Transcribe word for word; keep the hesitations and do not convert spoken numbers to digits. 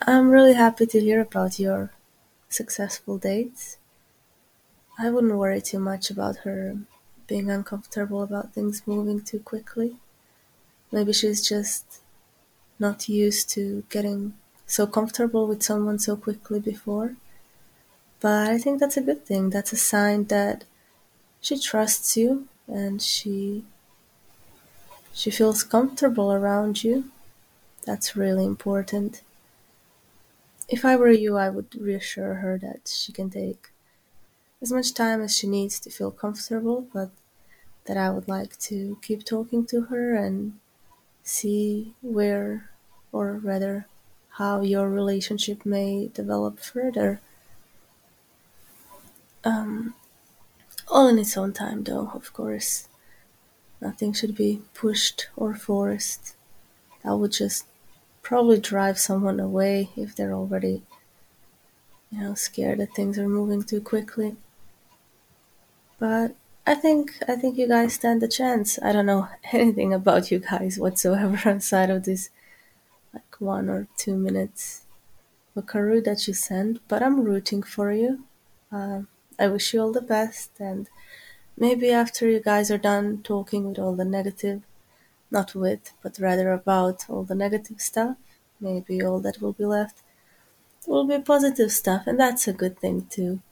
I'm really happy to hear about your successful dates. I wouldn't worry too much about her being uncomfortable about things moving too quickly. Maybe she's just not used to getting so comfortable with someone so quickly before. But I think that's a good thing. That's a sign that she trusts you and she she feels comfortable around you. That's really important. If I were you, I would reassure her that she can take as much time as she needs to feel comfortable, but that I would like to keep talking to her and see where, or rather, how your relationship may develop further. Um, all in its own time, though, of course. Nothing should be pushed or forced. That would just probably drive someone away if they're already, you know, scared that things are moving too quickly. But I think I think you guys stand a chance. I don't know anything about you guys whatsoever outside of this like one or two minutes buckaroo that you sent, but I'm rooting for you. Um, I wish you all the best, and maybe after you guys are done talking with all the negative, not with, but rather about all the negative stuff, maybe all that will be left will be positive stuff, and that's a good thing too.